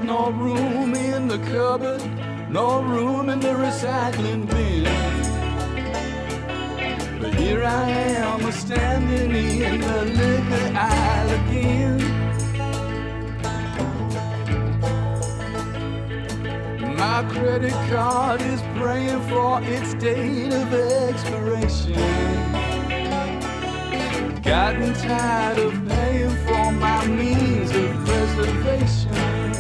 no room in the cupboard, no room in the recycling bin. But here I am, standing in the liquor aisle again. My credit card is praying for its date of expiration. Gotten tired of paying for my means of preservation.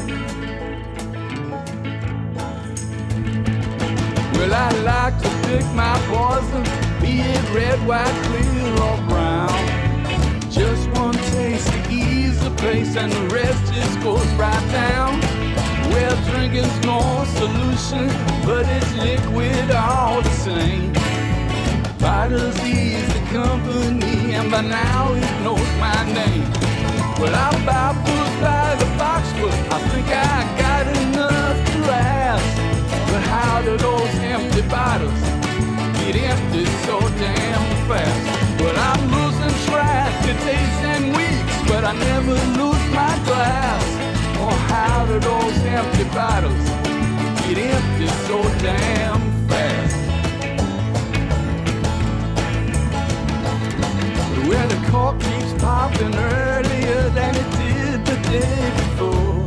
Well, I like to pick my poison, be it red, white, clear, or brown. Just one taste to ease the pace, and the rest just goes right down. Well, drinking's no solution, but it's liquid all the same. Bottles ease the company, and by now it knows my name. Well, I buy booze by the boxful, I think I got enough to last. But how do those empty bottles get empty so damn fast? Well, I'm losing track of days and weeks, but I never lose my glass. Oh, how do those empty bottles get empty so damn fast? Well, the cork keeps popping earlier than it did the day before.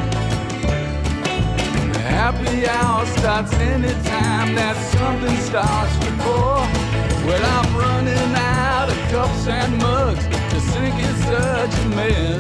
The happy hour starts anytime that something starts to pour. Well, I'm running out of cups and mugs, the sink is such a mess.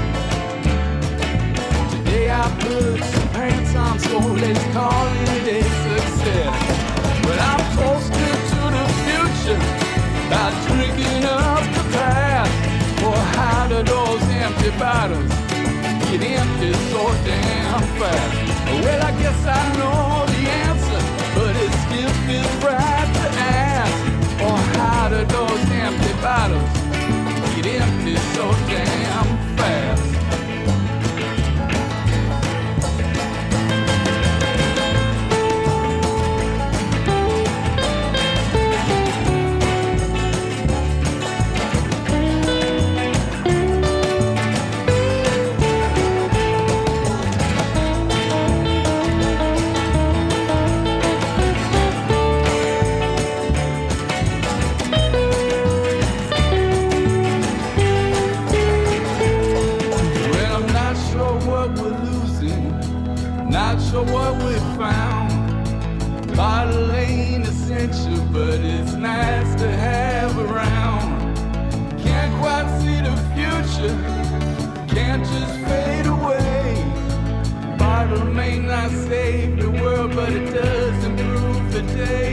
Today I put some pants on, so let's call it a success. Well, I'm toasting to the future by drinking up the past. Or how do those empty bottles get empty so damn fast? Well, I guess I know the answer, but it still feels right to ask. Or how do those empty bottles get empty so damn fast? So what we found, bottle ain't essential, but it's nice to have around. Can't quite see the future, can't just fade away. Bottle may not save the world, but it does improve the day.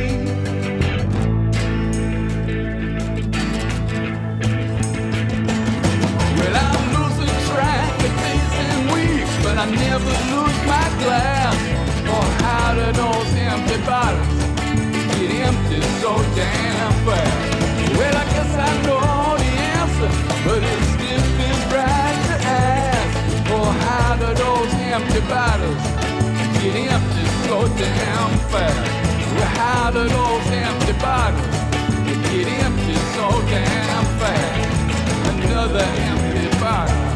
Well, I'm losing track of days and weeks, but I never lose my glass. Or how do those empty bottles get empty so damn fast? Well, I guess I know the answer, but it still feels right to ask. Or how do those empty bottles get empty so damn fast? Well, how do those empty bottles get empty so damn fast? Another empty bottle.